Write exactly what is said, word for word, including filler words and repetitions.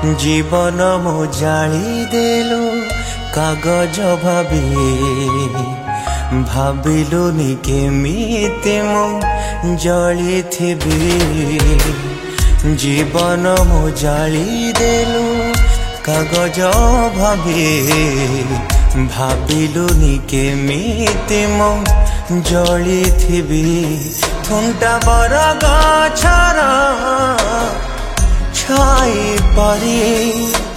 जीवन मो जाली देलु कागज भाभी भाविलुनि केमिति मो जली थिबी जीवन मो जाली देलु कागज भाभी भाविलुनि केमिति मो जली थिबी थुंटा बर गछर छाई परी